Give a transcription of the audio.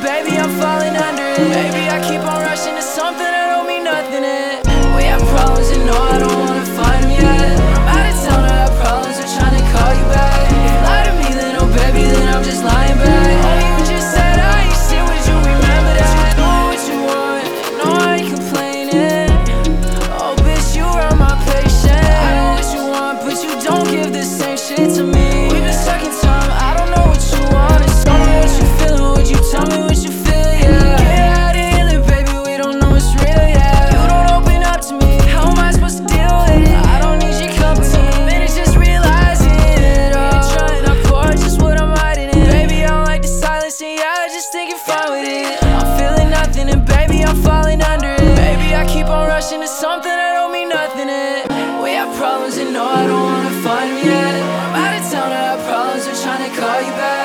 baby, I'm falling under it. Baby, I keep on rushing to something that don't mean nothing. We have problems and no, I don't wanna find them yet. I'm out of town, I have problems, I'm trying to call you back. If you lie to me, then oh baby, then I'm just lying back. Oh, you just said I ain't shit, would you remember that? You do what you want, no, I ain't complaining. Oh bitch, you are my patient. I know what you want, but you don't give the same shit to me. We've been stuck in time, I don't know what you want. Tell me what you feeling, would you tell me what you feel, yeah. Get out of here, then, baby, we don't know what's real, yeah. You don't open up to me, how am I supposed to deal with it? I don't need your company, some minutes just realizing it all. You're trying to pour just what I'm hiding in. Baby, I don't like the silence, and yeah, I just think you're fine with it. I'm feeling nothing, and baby, I'm falling under it. Baby, I keep on rushing to something that don't mean nothing. We have problems, and no, I don't wanna find them yet. I'm out of town, I have problems, I'm trying to call you back.